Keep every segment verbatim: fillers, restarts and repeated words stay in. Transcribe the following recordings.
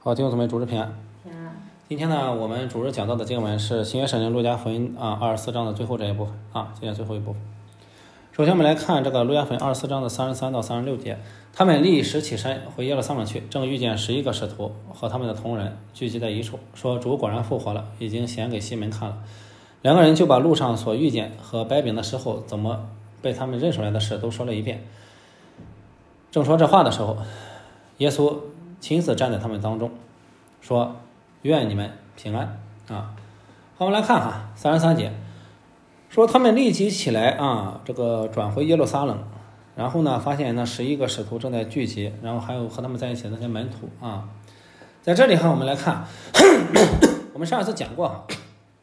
好，弟兄姊妹，主日平安。 平安。 今天呢，我们主日讲到的经文是新约圣经路加福音啊二十四章的最后这一部分啊，今天最后一部分。首先我们来看这个路加福音二十四章的三十三到三十六节，他们立时起身回耶路撒冷去，正遇见十一个使徒和他们的同人聚集在一处，说主果然复活了，已经显给西门看了。两个人就把路上所遇见和掰饼的时候怎么被他们认出来的事都说了一遍。正说这话的时候，耶稣亲自站在他们当中，说愿你们平安啊。好，我们来看哈三十三节，说他们立即起来啊，这个转回耶路撒冷，然后呢发现那十一个使徒正在聚集，然后还有和他们在一起的那些门徒啊。在这里哈我们来看我们上一次讲过哈，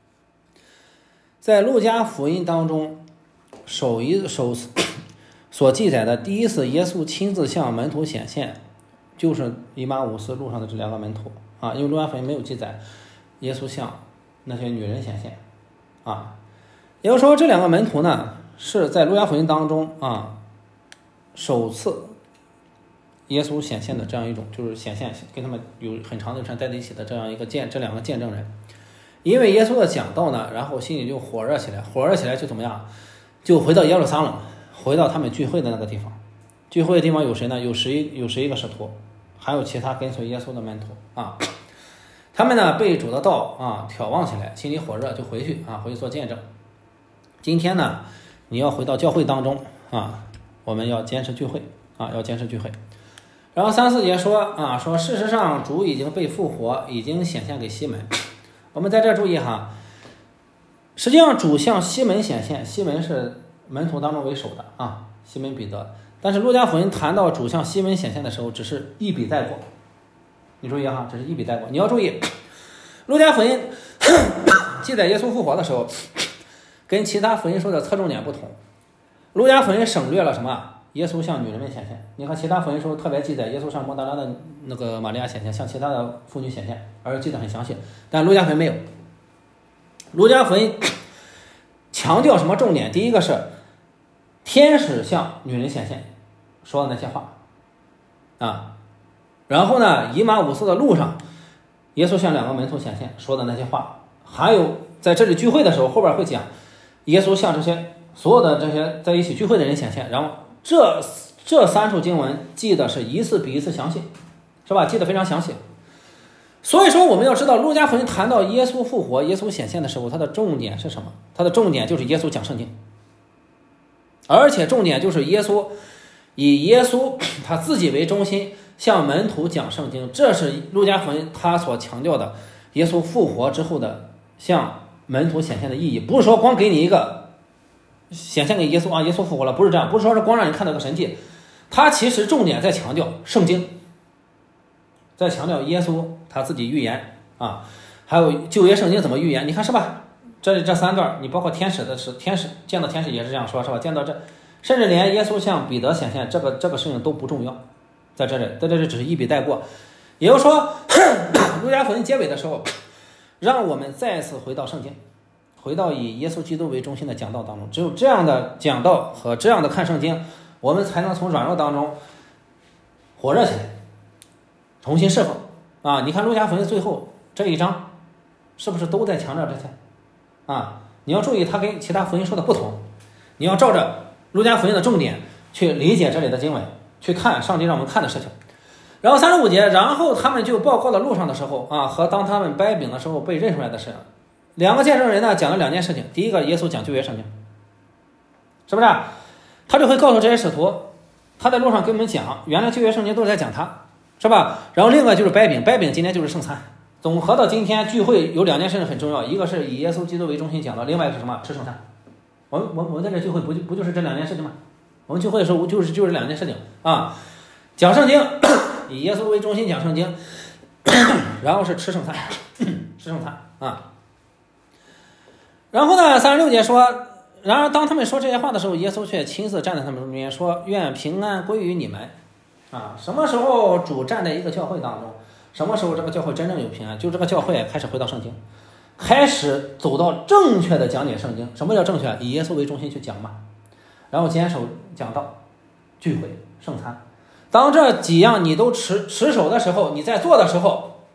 在路加福音当中首一首所记载的第一次耶稣亲自向门徒显现，就是以马忤斯路上的这两个门徒啊，因为路加福音没有记载耶稣向那些女人显现啊，也就是说这两个门徒呢是在路加福音当中啊首次耶稣显现的这样一种，就是显现跟他们有很长的时间待在一起的这样一个见这两个见证人。因为耶稣的讲道呢，然后心里就火热起来，火热起来就怎么样，就回到耶路撒冷，回到他们聚会的那个地方。聚会的地方有谁呢？有十一有十一个使徒，还有其他跟随耶稣的门徒啊。他们呢被主的道啊挑旺起来，心里火热，就回去啊回去做见证。今天呢你要回到教会当中啊，我们要坚持聚会啊，要坚持聚会。然后三四节说啊，说事实上主已经被复活，已经显现给西门。我们在这注意哈，实际上主向西门显现，西门是门徒当中为首的啊，西门彼得。但是路加福音谈到主向西门显现的时候，只是一笔带过。你注意哈，只是一笔带过。你要注意，路加福音记载耶稣复活的时候，跟其他福音说的侧重点不同。路加福音省略了什么？耶稣向女人们显现。你看其他福音书特别记载耶稣向抹大拉的那个玛利亚显现，向其他的妇女显现，而记得很详细。但路加福音没有。路加福音强调什么重点？第一个是天使向女人显现说的那些话啊，然后呢，以马忤斯的路上，耶稣向两个门徒显现说的那些话，还有在这里聚会的时候，后边会讲耶稣向这些所有的这些在一起聚会的人显现，然后这这三处经文记得是一次比一次详细，是吧？记得非常详细。所以说我们要知道，路加福音谈到耶稣复活、耶稣显现的时候，它的重点是什么？它的重点就是耶稣讲圣经，而且重点就是耶稣以耶稣他自己为中心向门徒讲圣经，这是路加福音他所强调的耶稣复活之后的向门徒显现的意义。不是说光给你一个显现给耶稣啊，耶稣复活了，不是这样，不是说是光让你看到个神迹，他其实重点在强调圣经，在强调耶稣他自己预言啊，还有旧约圣经怎么预言，你看是吧？这里这三段，你包括天使的是天使见到天使也是这样说，是吧？见到这，甚至连耶稣向彼得显现，这个这个事情都不重要，在这里在这里只是一笔带过。也就是说，路加福音结尾的时候，让我们再次回到圣经，回到以耶稣基督为中心的讲道当中。只有这样的讲道和这样的看圣经，我们才能从软弱当中火热起来，重新释放啊！你看路加福音最后这一章，是不是都在强调这些啊？你要注意，它跟其他福音说的不同，你要照着路加福音的重点去理解这里的经文，去看上帝让我们看的事情。然后三十五节，然后他们就报告了路上的时候啊，和当他们掰饼的时候被认出来的事。两个见证人呢讲了两件事情，第一个，耶稣讲旧约圣经，是不是？他就会告诉这些使徒，他在路上跟我们讲，原来旧约圣经都是在讲他，是吧？然后另外就是掰饼，掰饼今天就是圣餐。总合到今天聚会有两件事很重要，一个是以耶稣基督为中心讲的，另外一个是什么？吃圣餐。我们我们我们在这聚会不就不就是这两件事情吗？我们聚会的时候就是就是两件事情啊，讲圣经，以耶稣为中心讲圣经，然后是吃圣餐，吃圣餐啊。然后呢，三十六节说，然而当他们说这些话的时候，耶稣却亲自站在他们中间说：“愿平安归于你们。”啊，什么时候主站在一个教会当中？什么时候这个教会真正有平安？就这个教会开始回到圣经，开始走到正确的讲解圣经。什么叫正确？以耶稣为中心去讲嘛，然后坚守讲道、聚会、圣餐。当这几样你都持持守的时候，你在做的时候，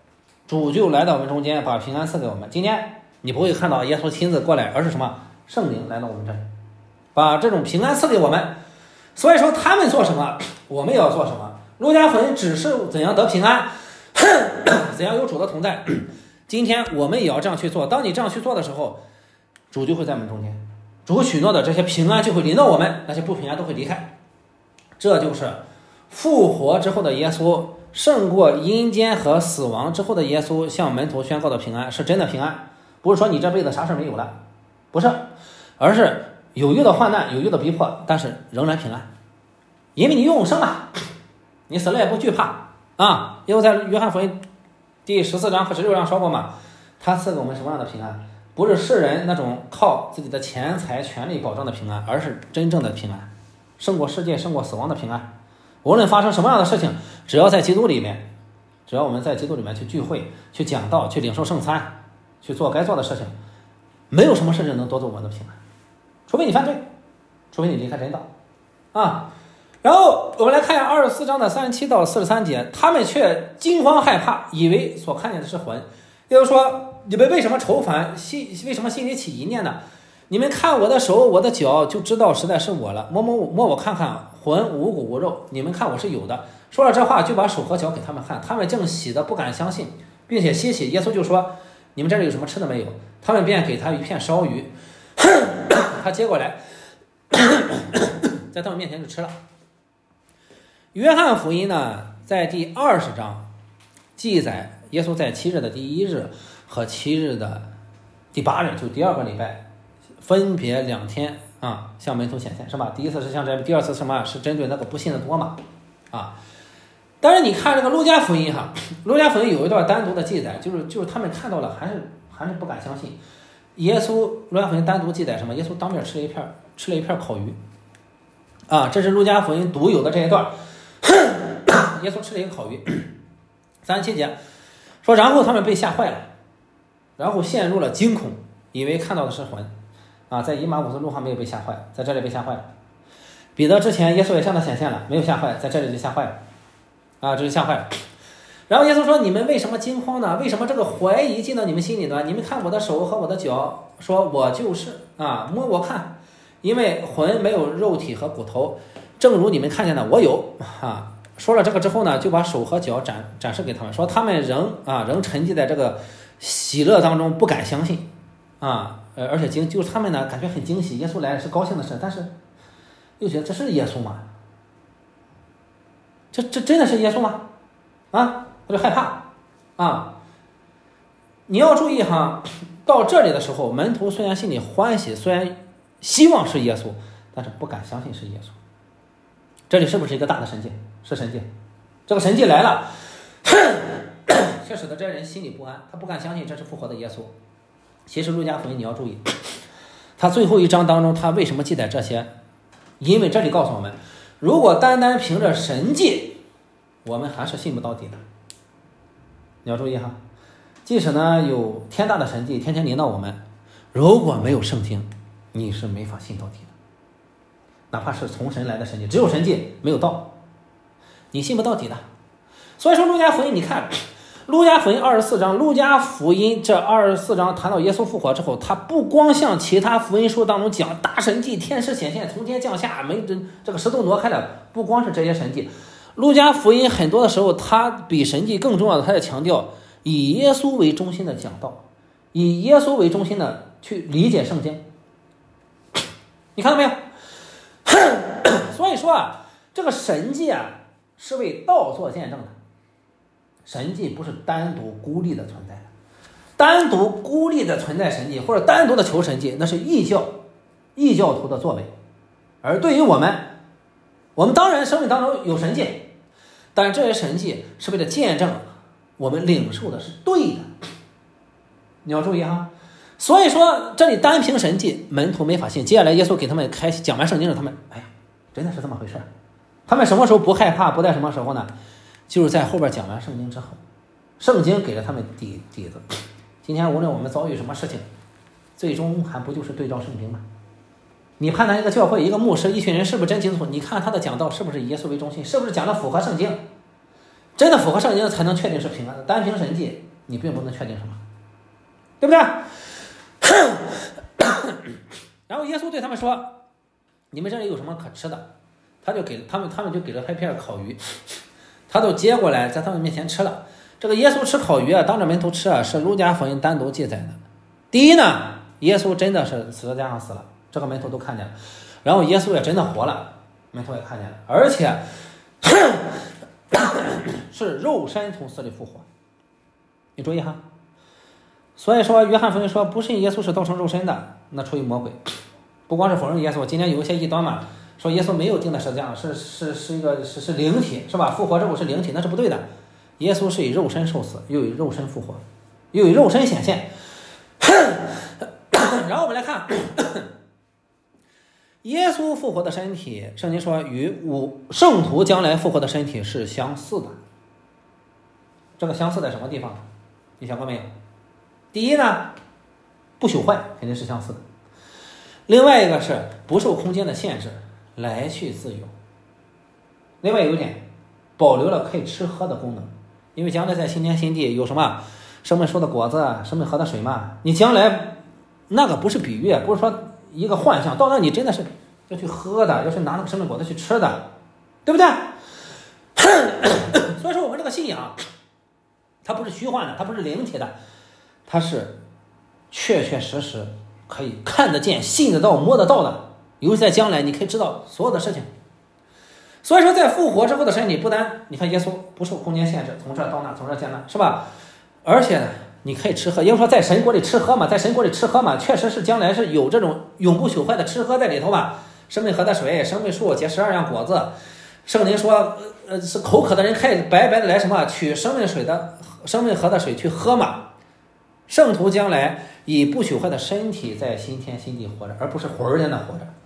主就来到我们中间，把平安赐给我们。今天你不会看到耶稣亲自过来，而是什么？圣灵来到我们这里，把这种平安赐给我们。所以说他们做什么，我们也要做什么。路加福音只是怎样得平安，怎样有主的同在。今天我们也要这样去做。当你这样去做的时候，主就会在我们中间，主许诺的这些平安就会临到我们，那些不平安都会离开。这就是复活之后的耶稣，胜过阴间和死亡之后的耶稣向门徒宣告的平安，是真的平安，不是说你这辈子啥事没有了，不是，而是有遇到患难，有遇到逼迫，但是仍然平安，因为你永生了，你死了也不惧怕啊。因为在约翰福音第十四章和十六章说过嘛，他赐给我们什么样的平安？不是世人那种靠自己的钱财权力保障的平安，而是真正的平安，胜过世界胜过死亡的平安。无论发生什么样的事情，只要在基督里面，只要我们在基督里面去聚会，去讲道，去领受圣餐，去做该做的事情，没有什么事情能夺走我们的平安，除非你犯罪，除非你离开真道啊。然后我们来看一下二十四章的三十七到四十三节，他们却惊慌害怕，以为所看见的是魂。也就是说，你们为什么愁烦，心为什么心里起疑念呢？你们看我的手我的脚，就知道实在是我了。摸摸摸我看看，魂无骨无肉，你们看我是有的。说了这话，就把手和脚给他们看，他们正喜得不敢相信，并且稀奇。耶稣就说，你们这里有什么吃的没有？他们便给他一片烧鱼，他接过来在他们面前就吃了。约翰福音呢，在第二十章记载耶稣在七日的第一日和七日的第八日，就第二个礼拜，分别两天啊向门徒显现，是吧？第一次是向这，第二次什么？是针对那个不信的多嘛啊。但是你看这个路加福音哈，路加福音有一段单独的记载，就是就是他们看到了，还是还是不敢相信。耶稣路加福音单独记载什么？耶稣当面吃了一片吃了一片烤鱼啊，这是路加福音独有的这一段。耶稣吃了一个烤鱼，三十七节说，然后他们被吓坏了，然后陷入了惊恐，以为看到的是魂啊。在以马忤斯路上没有被吓坏，在这里被吓坏了。彼得之前耶稣也向他显现了，没有吓坏，在这里就吓坏了啊，这就吓坏了。然后耶稣说，你们为什么惊慌呢？为什么这个怀疑进到你们心里呢？你们看我的手和我的脚，说我就是啊，摸我看，因为魂没有肉体和骨头，正如你们看见的我有啊。说了这个之后呢，就把手和脚展展示给他们，说他们仍啊仍沉寂在这个喜乐当中，不敢相信啊，呃，而且惊就是他们呢感觉很惊喜，耶稣来了是高兴的事，但是又觉得这是耶稣吗？这这真的是耶稣吗？啊，他就害怕啊。你要注意哈，到这里的时候，门徒虽然心里欢喜，虽然希望是耶稣，但是不敢相信是耶稣。这里是不是一个大的神迹？是神迹，这个神迹来了，却使得这人心里不安，他不敢相信这是复活的耶稣。其实路加福音你要注意，他最后一章当中他为什么记载这些？因为这里告诉我们，如果单单凭着神迹，我们还是信不到底的。你要注意哈，即使呢有天大的神迹天天临到我们，如果没有圣经，你是没法信到底的。哪怕是从神来的神迹，只有神迹没有道，你信不到底的。所以说路加福音，你看路加福音二十四章，路加福音这二十四章谈到耶稣复活之后，他不光像其他福音书当中讲大神迹，天使显现，从天降下，没这这个石头挪开了，不光是这些神迹，路加福音很多的时候，他比神迹更重要的，他在强调以耶稣为中心的讲道，以耶稣为中心的去理解圣经。你看到没有？所以说啊，这个神迹啊是为道做见证的。神迹不是单独孤立的存在的，单独孤立的存在神迹，或者单独的求神迹，那是异教异教徒的作为。而对于我们，我们当然生命当中有神迹，但是这些神迹是为了见证我们领受的是对的。你要注意哈。所以说这里单凭神迹门徒没法信，接下来耶稣给他们开讲完圣经了，他们哎呀真的是这么回事。他们什么时候不害怕，不在什么时候呢？就是在后边讲完圣经之后，圣经给了他们底底子。今天无论我们遭遇什么事情，最终还不就是对照圣经吗？你判断一个教会一个牧师一群人是不是真基督徒，你看他的讲道是不是以耶稣为中心，是不是讲的符合圣经，真的符合圣经才能确定是平安的。单凭神迹你并不能确定什么，对不对？然后耶稣对他们说：“你们这里有什么可吃的？”他就给他们，他们就给了他一片烤鱼，他都接过来在他们面前吃了。这个耶稣吃烤鱼啊，当着门徒吃啊，是路加福音单独记载的。第一呢，耶稣真的是死在架上死了，这个门徒都看见了。然后耶稣也真的活了，门徒也看见了，而且是肉身从死里复活。你注意哈，所以说约翰福音说不信耶稣是道成肉身的，那出于魔鬼。不光是否认耶稣，今天有一些异端嘛，说耶稣没有钉在十字架上，是是是一个是是灵体，是吧？复活之后是灵体，那是不对的。耶稣是以肉身受死，又以肉身复活，又以肉身显现。然后我们来看耶稣复活的身体，圣经说与五圣徒将来复活的身体是相似的。这个相似在什么地方？你想过没有？第一呢，不朽坏，肯定是相似的。另外一个是不受空间的限制，来去自由。另外有一点，保留了可以吃喝的功能，因为将来在新天新地有什么生命树的果子，生命河的水嘛，你将来那个不是比喻，不是说一个幻象，到那你真的是要去喝的，要去拿那个生命果子去吃的，对不对？所以说我们这个信仰它不是虚幻的，它不是灵体的，它是确确实实可以看得见、信得到、摸得到的，尤其在将来你可以知道所有的事情。所以说在复活之后的身体，不单你看耶稣不受空间限制，从这到那，从这见那，是吧？而且你可以吃喝，也就是说在神国里吃喝嘛，在神国里吃喝嘛，确实是将来是有这种永不朽坏的吃喝在里头嘛。生命河的水，生命树结十二样果子，圣灵说呃是口渴的人可以白白的来什么取生命水的生命河的水去喝嘛。圣徒将来以不朽坏的身体在新天新地活着，而不是魂儿在那活着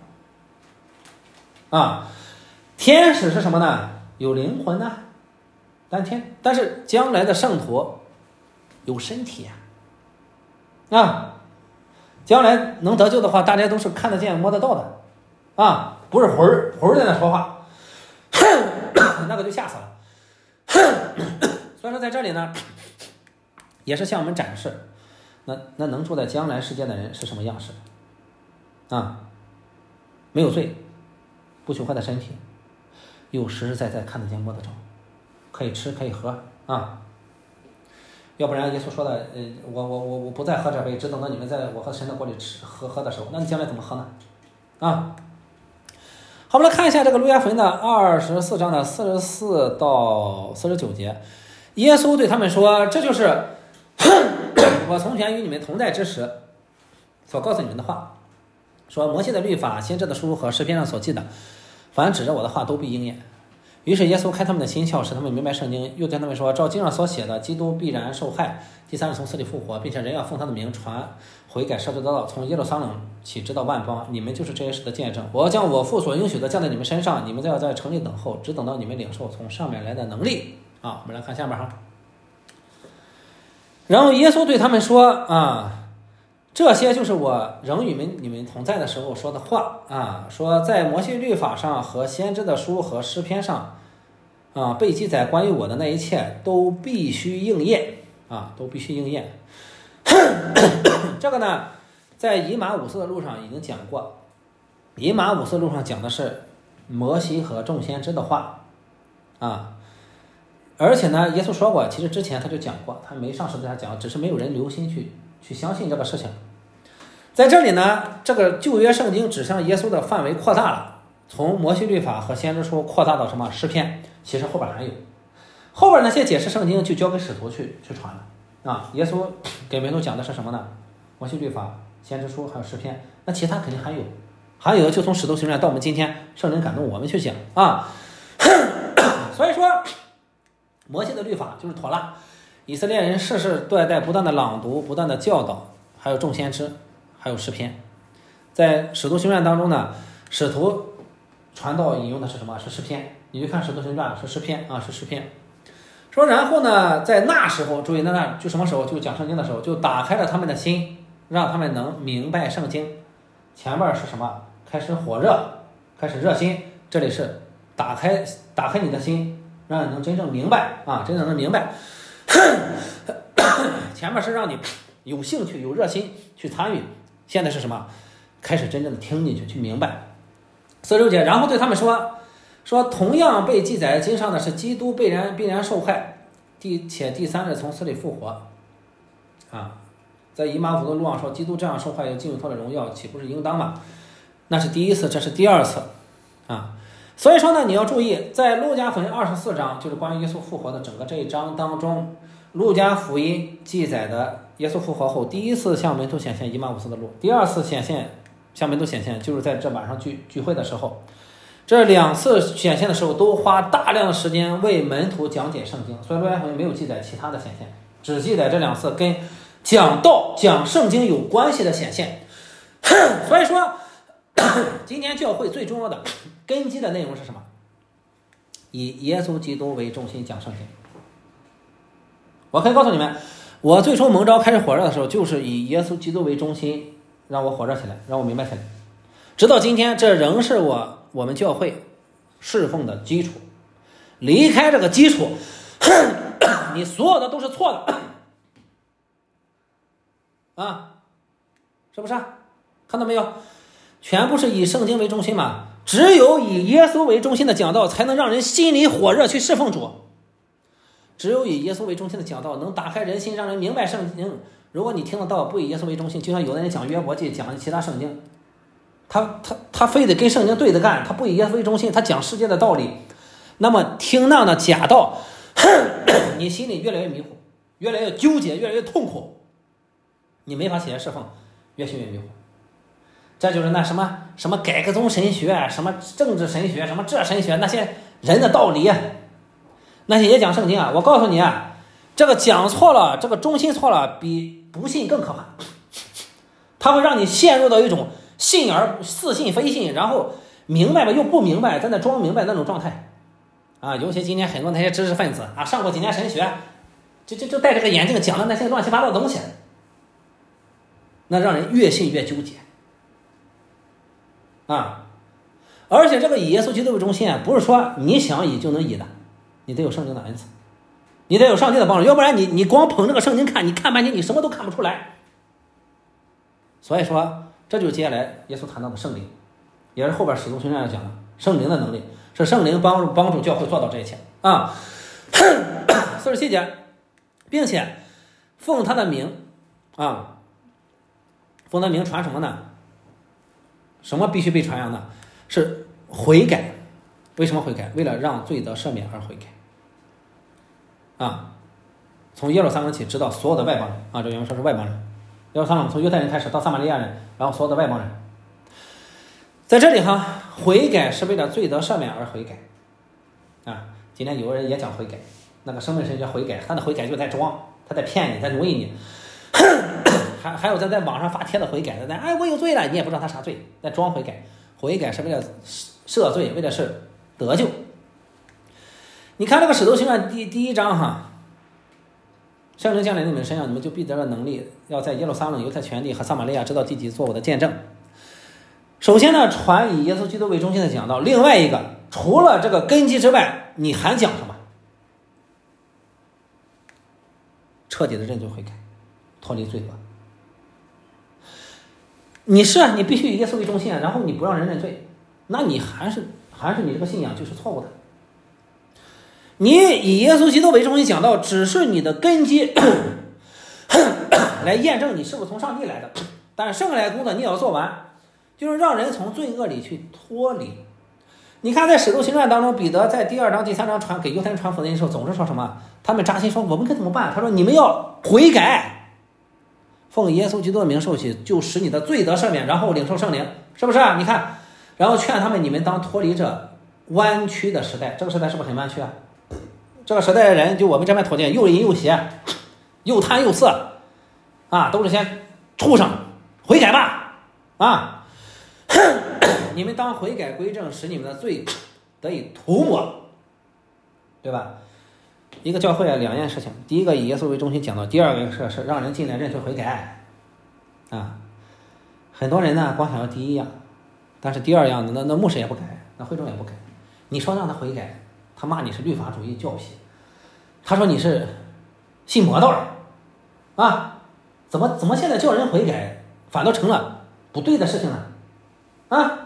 啊。天使是什么呢？有灵魂呢，但天但是将来的圣徒有身体啊，啊，将来能得救的话，大家都是看得见摸得到的啊，不是魂儿魂儿在那说话，那个就吓死了。所以说在这里呢，也是向我们展示，那那能住在将来世界的人是什么样式的啊？没有罪，不朽坏的身体，又实实在在看得见摸得着，可以吃可以喝啊。要不然耶稣说的，呃，我我我我不再喝这杯，只等到你们在我和神的国里吃喝喝的时候，那你将来怎么喝呢？啊，好，我们来看一下这个路加福音的二十四章的四十四到四十九节，耶稣对他们说：“这就是我从前与你们同在之时所告诉你们的话，说摩西的律法、先知的书和诗篇上所记的，凡指着我的话都必应验。”于是耶稣开他们的心窍，使他们明白圣经，又对他们说：“照经上所写的，基督必然受害，第三日从死里复活，并且人要奉他的名传悔改赦罪的道，从耶路撒冷起直到万邦。你们就是这些事的见证。我要将我父所应许的降在你们身上，你们再要在城里等候，只等到你们领受从上面来的能力。”啊，我们来看下面哈。然后耶稣对他们说：“啊，这些就是我仍与你们你们同在的时候说的话啊，说在摩西律法上和先知的书和诗篇上啊被记载关于我的那一切都必须应验啊，都必须应验。这个呢，在以马五斯的路上已经讲过，以马五斯路上讲的是摩西和众先知的话啊。而且呢，耶稣说过，其实之前他就讲过，他没上十字架讲，只是没有人留心去去相信这个事情。在这里呢，这个旧约圣经指向耶稣的范围扩大了，从摩西律法和先知书扩大到什么诗篇，其实后边还有，后边那些解释圣经就交给使徒去去传了啊。耶稣给门徒讲的是什么呢？摩西律法、先知书还有诗篇，那其他肯定还有，还有就从使徒行传到我们今天，圣灵感动我们去讲啊。所以说摩西的律法就是妥拉，以色列人世世代代不断的朗读，不断的教导，还有众先知，还有诗篇。在使徒行传当中呢，使徒传道引用的是什么？是诗篇。你去看使徒行传是诗篇啊，是诗篇。说然后呢，在那时候，注意那那就什么时候？就讲圣经的时候，就打开了他们的心，让他们能明白圣经。前面是什么？开始火热，开始热心。这里是打开打开你的心，让你能真正明白啊，真正能明白。 前面是让你有兴趣、有热心去参与，现在是什么？开始真正的听进去，去明白。四十六节，然后对他们说说，同样被记载经上的是基督必然必然受害，第且第三日从死里复活。啊，在以马忤斯路上说，基督这样受害又进入他的荣耀，岂不是应当吗？那是第一次，这是第二次啊。所以说呢，你要注意，在路加福音二十四章，就是关于耶稣复活的整个这一章当中，路加福音记载的耶稣复活后第一次向门徒显现以马忤斯的路，第二次显现向门徒显现就是在这晚上聚聚会的时候。这两次显现的时候都花大量的时间为门徒讲解圣经，所以路加福音没有记载其他的显现，只记载这两次跟讲道讲圣经有关系的显现。所以说今年教会最重要的根基的内容是什么？以耶稣基督为中心讲圣经。我可以告诉你们，我最初蒙召开始火热的时候，就是以耶稣基督为中心，让我火热起来，让我明白起来。直到今天，这仍是我我们教会侍奉的基础。离开这个基础，你所有的都是错的啊，是不是啊？看到没有？全部是以圣经为中心嘛。只有以耶稣为中心的讲道，才能让人心里火热去侍奉主。只有以耶稣为中心的讲道，能打开人心，让人明白圣经。如果你听得到不以耶稣为中心，就像有的人讲约伯记，讲其他圣经，他他他非得跟圣经对着干，他不以耶稣为中心，他讲世界的道理，那么听那样的假道，你心里越来越迷糊，越来越纠结，越来越痛苦，你没法起来侍奉，越信越迷糊。这就是那什么什么改革宗神学，什么政治神学，什么这神学，那些人的道理，那些也讲圣经啊。我告诉你啊，这个讲错了，这个中心错了，比不信更可怕。它会让你陷入到一种信而似信非信，然后明白了又不明白，在那装明白那种状态啊。尤其今天很多那些知识分子啊，上过几年神学，就就就戴这个眼镜讲的那些乱七八糟的东西，那让人越信越纠结啊。而且这个以耶稣基督为中心啊，不是说你想以就能以的，你得有圣经的恩赐，你得有上帝的帮助，要不然你你光捧这个圣经看，你看半天你什么都看不出来。所以说这就是接下来耶稣谈到的圣灵，也是后边使徒行传要讲的圣灵的能力，是圣灵帮助帮助教会做到这一切啊。四十七节，并且奉他的名啊，奉他的名传什么呢？什么必须被传扬的？是悔改。为什么悔改？为了让罪得赦免而悔改啊。从耶路撒冷起，直到所有的外邦人啊，这原文说是外邦人。耶路撒冷从犹太人开始到撒玛利亚人，然后所有的外邦人，在这里哈，悔改是为了罪得赦免而悔改啊。今天有个人也讲悔改，那个生命神学悔改，他的悔改就在装，他在骗你，在奴役你。还还有在在网上发帖的悔改，在哎我有罪了，你也不知道他啥罪，在装悔改。悔改是为了赦罪，为的是得救。你看这个使徒行传第第一章哈，圣灵降临你们身上，你们就必得了能力，要在耶路撒冷、犹太全地和撒玛利亚直到地极做我的见证。首先呢，传以耶稣基督为中心的讲道。另外一个，除了这个根基之外，你还讲什么？彻底的认罪悔改，脱离罪恶。你是啊，你必须以耶稣为中心，然后你不让人认罪，那你还是还是你这个信仰就是错误的。你以耶稣基督为中心讲道，只是你的根基来验证你是不是从上帝来的，但剩下来的工作你也要做完，就是让人从罪恶里去脱离。你看在使徒行传当中，彼得在第二章第三章传给犹太人传福音的时候，总是说什么？他们扎心说我们该怎么办？他说你们要悔改，奉耶稣基督的名受洗，就使你的罪得赦免，然后领受圣灵，是不是啊？你看，然后劝他们，你们当脱离这弯曲的时代。这个时代是不是很弯曲啊？这个时代的人，就我们这边土地，又淫又邪，又贪又色啊，都是些畜生，悔改吧啊！你们当悔改归正，使你们的罪得以涂抹，对吧？一个教会啊，两件事情，第一个以耶稣为中心讲到，第二个是是让人进来认罪悔改啊。很多人呢光想要第一样，但是第二样那那牧师也不改，那会众也不改。你说让他悔改，他骂你是律法主义教批，他说你是信魔道啊，怎么怎么现在叫人悔改，反倒成了不对的事情呢？啊，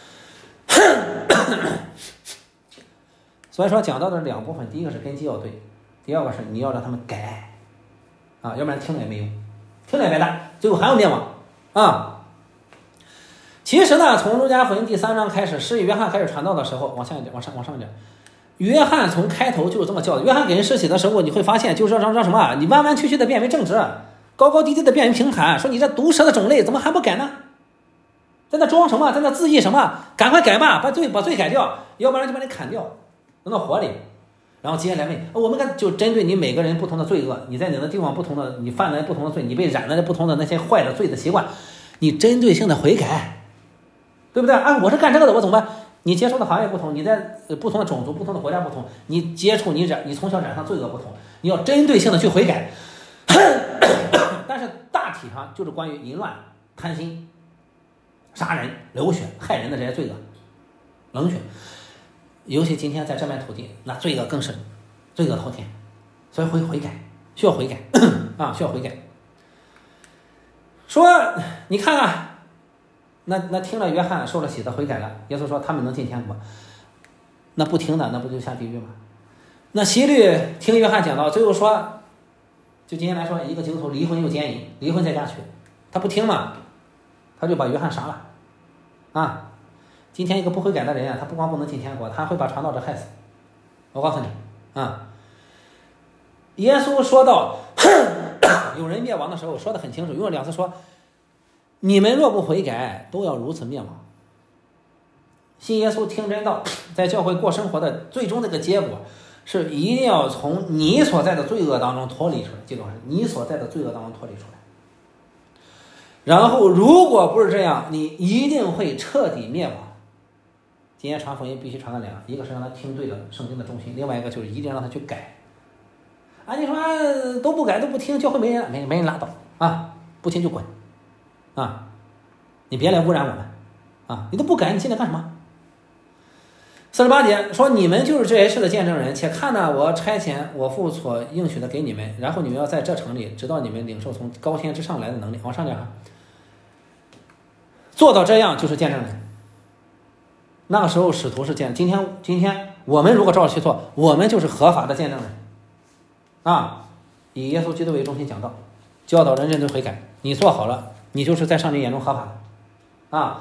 所以说讲到的两部分，第一个是根基要对，第二个是你要让他们改，啊，要不然听了也没用，听了也白搭，最后还要灭亡啊。其实呢，从路加福音第三章开始，施洗约翰开始传道的时候，往下一点，往上往上一点。约翰从开头就是这么叫的。约翰给人施洗的时候，你会发现，就是让让什么？你弯弯曲曲的变为正直，高高低低的变为平坦。说你这毒蛇的种类，怎么还不改呢？在那装什么？在那自意什么？赶快改吧，把罪把罪改掉，要不然就把你砍掉，扔到火里。然后接下来问，我们看就针对你每个人不同的罪恶，你在哪个地方不同的，你犯了不同的罪，你被染了不同的那些坏的罪的习惯，你针对性的悔改。对不对啊？我是干这个的，我怎么办？你接触的行业不同，你在不同的种族、不同的国家不同，你接触你染，你从小染上罪恶不同，你要针对性的去悔改。但是大体上就是关于淫乱、贪心、杀人、流血、害人的这些罪恶、冷血，尤其今天在这片土地，那罪恶更是罪恶滔天，所以悔悔改，需要悔改啊，需要悔改。说你看啊。那那听了约翰受了洗的悔改了，耶稣说他们能进天国，那不听的那不就下地狱吗？那希律听约翰讲到，最后说，就今天来说，一个基督徒离婚又奸淫，离婚再嫁娶，他不听嘛，他就把约翰杀了，啊，今天一个不悔改的人啊，他不光不能进天国，他会把传道者害死，我告诉你啊，耶稣说到有人灭亡的时候说得很清楚，用了两次说。你们若不悔改，都要如此灭亡。信耶稣听真道，在教会过生活的最终这个结果，是一定要从你所在的罪恶当中脱离出来，记住是你所在的罪恶当中脱离出来。然后，如果不是这样，你一定会彻底灭亡。今天传福音必须传到两个，一个是让他听对了圣经的中心，另外一个就是一定让他去改。啊，你说、啊、都不改都不听，教会没人，没没人拉倒啊，不听就滚。啊，你别来污染我们啊！你都不改，你进来干什么？四十八节说，你们就是这些事的见证人，且看呢，我差遣我父所应许的给你们，然后你们要在这城里，直到你们领受从高天之上来的能力。往上点哈，做到这样就是见证人。那个时候使徒是见，今天今天我们如果照着去做，我们就是合法的见证人啊！以耶稣基督为中心讲道，教导人认罪悔改，你做好了。你就是在上帝眼中合法的啊！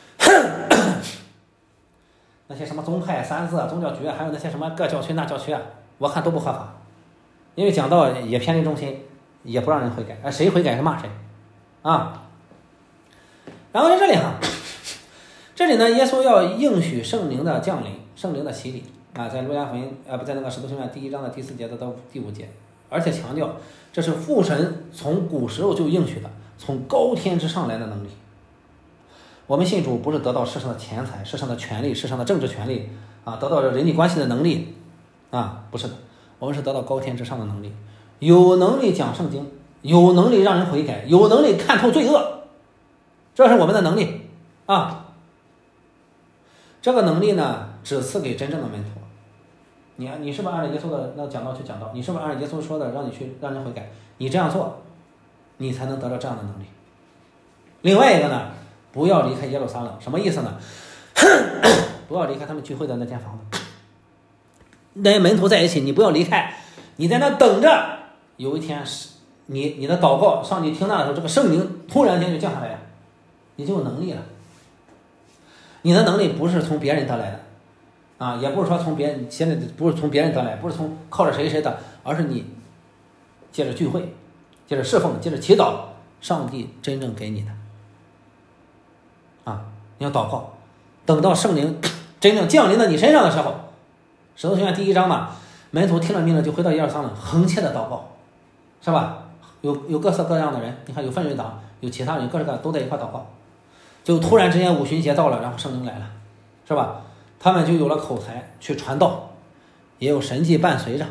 那些什么宗派、三字、宗教局，还有那些什么各教区那教区啊，我看都不合法，因为讲道也偏离中心，也不让人悔改，而谁悔改是骂谁啊！然后在这里哈，这里呢，耶稣要应许圣灵的降临，圣灵的洗礼啊，在路加福音啊不在那个使徒行传第一章的第四节到第五节，而且强调这是父神从古时候就应许的。从高天之上来的能力，我们信主不是得到世上的钱财、世上的权利、世上的政治权利啊，得到人际关系的能力啊，不是的，我们是得到高天之上的能力，有能力讲圣经，有能力让人悔改，有能力看透罪恶，这是我们的能力啊。这个能力呢，只赐给真正的门徒。你你是不是按照耶稣的那讲道去讲道？你是不是按照耶稣说的让你去让人悔改？你这样做。你才能得到这样的能力。另外一个呢，不要离开耶路撒冷，什么意思呢？不要离开他们聚会的那间房子，那些门徒在一起，你不要离开，你在那等着，有一天你你的祷告，上帝听到的时候，这个圣灵突然间就降下来了，你就有能力了。你的能力不是从别人得来的啊，也不是说从别人现在不是从别人得来，不是从靠着谁谁的，而是你借着聚会。接着侍奉，接着祈祷，上帝真正给你的啊！你要祷告，等到圣灵真正降临到你身上的时候，使徒行传第一章嘛，门徒听了命令就回到耶路撒冷，恒切的祷告，是吧？有有各色各样的人，你看有分水党，有其他人，各式各样都在一块祷告，就突然之间五旬节到了，然后圣灵来了，是吧？他们就有了口才去传道，也有神迹伴随着。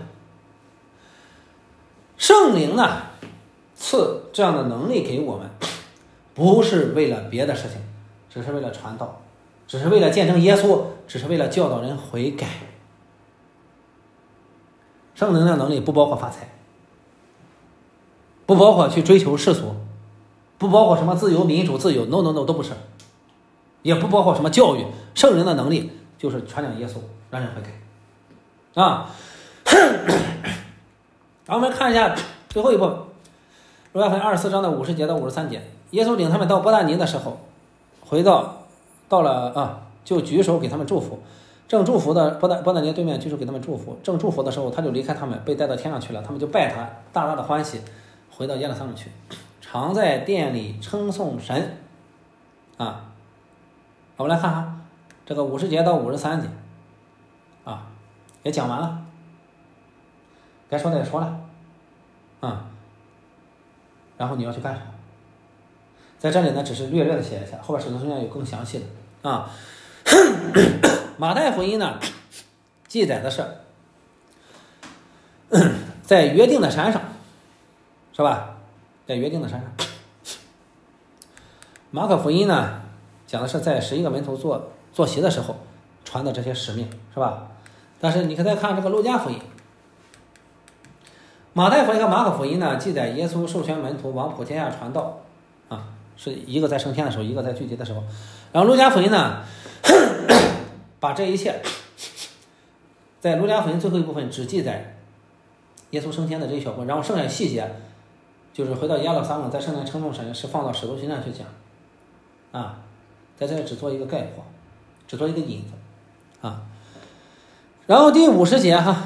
圣灵呢？赐这样的能力给我们，不是为了别的事情，只是为了传道，只是为了见证耶稣，只是为了教导人悔改。圣灵的能力不包括发财不包括去追求世俗，不包括什么自由民主自由 no no no 都不是，也不包括什么教育，圣人的能力就是传讲耶稣，让人悔改啊。然后我们看一下最后一部分，路加福音二十四章的五十节到五十三节，耶稣领他们到伯大尼的时候，回到到了啊，就举手给他们祝福。正祝福的伯大伯大尼对面举手给他们祝福，正祝福的时候，他就离开他们，被带到天上去了。他们就拜他，大大的欢喜，回到耶路撒冷去，常在殿里称颂神。啊，我们来看看这个五十节到五十三节，啊，也讲完了，该说的也说了，啊，然后你要去干什么？在这里呢，只是略略的写一下，后边使徒行传有更详细的啊。马太福音呢，记载的是在约定的山上，是吧？在约定的山上。马可福音呢，讲的是在十一个门徒坐坐席的时候传的这些使命，是吧？但是你可再看这个路加福音，马太福音和马可福音呢，记载耶稣授权门徒往普天下传道，啊，是一个在升天的时候，一个在聚集的时候。然后路加福音呢，把这一切，在路加福音最后一部分只记载耶稣升天的这一小部分，然后剩下细节就是回到耶路撒冷在圣殿称颂神，是放到使徒行传去讲，啊，在这里只做一个概括，只做一个引子，啊，然后第五十节哈，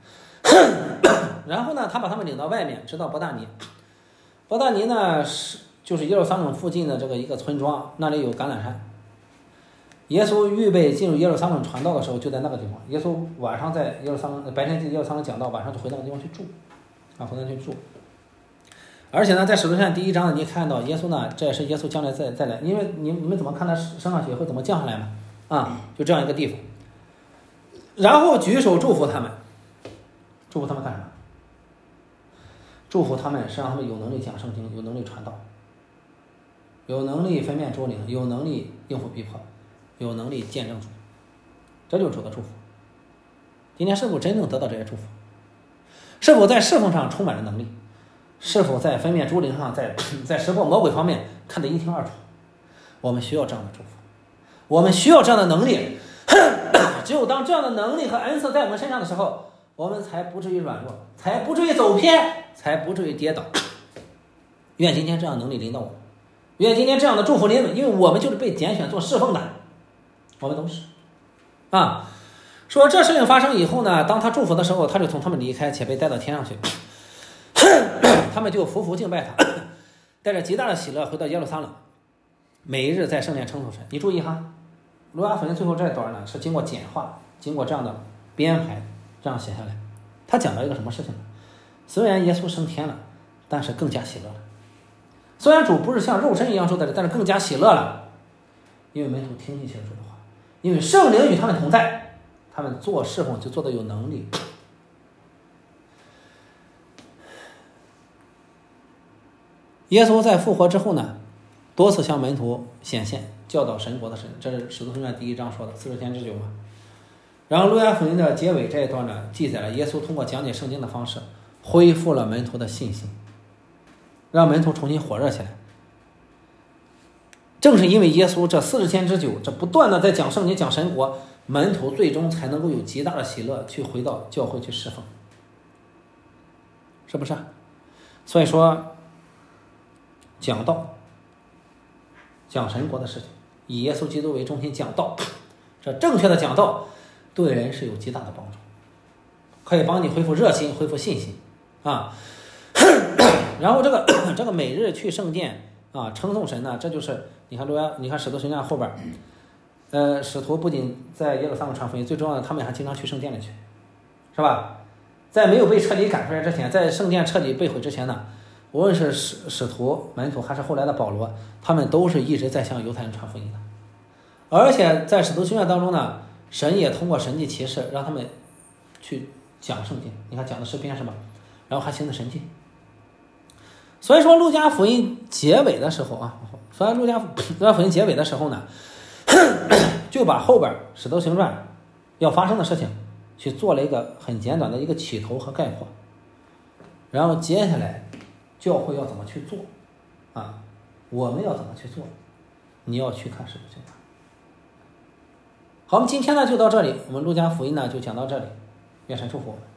然后呢，他把他们领到外面，直到伯大尼。伯大尼呢是就是耶路撒冷附近的这个一个村庄，那里有橄榄山。耶稣预备进入耶路撒冷传道的时候，就在那个地方。耶稣晚上在耶路撒冷，白天在耶路撒冷讲道，晚上就回那个地方去住，啊，回那去住。而且呢，在使徒行传第一章呢，你看到耶稣呢，这也是耶稣将来再再来，因为你你们怎么看他升上去会怎么降下来嘛？啊，就这样一个地方。然后举手祝福他们，祝福他们干什么？祝福他们是让他们有能力讲圣经，有能力传道，有能力分辨诸灵，有能力应付逼迫，有能力见证主，这就是主的祝福。今天是否真正得到这些祝福？是否在侍奉上充满了能力？是否在分辨诸灵上，在在识破魔鬼方面看得一清二楚？我们需要这样的祝福，我们需要这样的能力。只有当这样的能力和恩赐在我们身上的时候，我们才不至于软弱，才不至于走偏，才不至于跌倒。愿今天这样的能力临到我们，愿今天这样的祝福临到，因为我们就是被拣选做侍奉的，我们都是啊。说这事情发生以后呢，当他祝福的时候，他就从他们离开，且被带到天上去。他们就匍匐敬拜他，带着极大的喜乐回到耶路撒冷，每日在圣殿称颂神。你注意哈，路加福音最后这段呢是经过简化，经过这样的编排，这样写下来。他讲了一个什么事情呢？虽然耶稣升天了，但是更加喜乐了。虽然主不是像肉身一样住在这，但是更加喜乐了，因为门徒听进去了主的话，因为圣灵与他们同在，他们做侍奉就做得有能力。耶稣在复活之后呢，多次向门徒显现，教导神国的神，这是使徒行传第一章说的四十天之久嘛。然后路加福音的结尾这一段呢，记载了耶稣通过讲解圣经的方式，恢复了门徒的信心，让门徒重新火热起来。正是因为耶稣这四十天之久，这不断的在讲圣经、讲神国，门徒最终才能够有极大的喜乐，去回到教会去侍奉，是不是？所以说，讲道，讲神国的事情，以耶稣基督为中心讲道，这正确的讲道对人是有极大的帮助，可以帮你恢复热心，恢复信心啊。然后这个这个每日去圣殿啊称颂神呢，这就是你看路加，你看使徒行传后边，呃，使徒不仅在耶路撒冷传福音，最重要的他们还经常去圣殿里去，是吧？在没有被彻底赶出来之前，在圣殿彻底被毁之前呢，无论是使使徒、门徒还是后来的保罗，他们都是一直在向犹太人传福音的。而且在使徒行传当中呢，神也通过神迹奇事让他们去讲圣经。你看讲的诗篇是吧？然后还行的神迹。所以说路加福音结尾的时候啊，所以路加路加福音结尾的时候呢，就把后边使徒行传要发生的事情去做了一个很简短的一个起头和概括，然后接下来教会要怎么去做啊？我们要怎么去做？你要去看使徒行传。好，我们今天呢就到这里，我们路加福音呢就讲到这里，愿神祝福我们。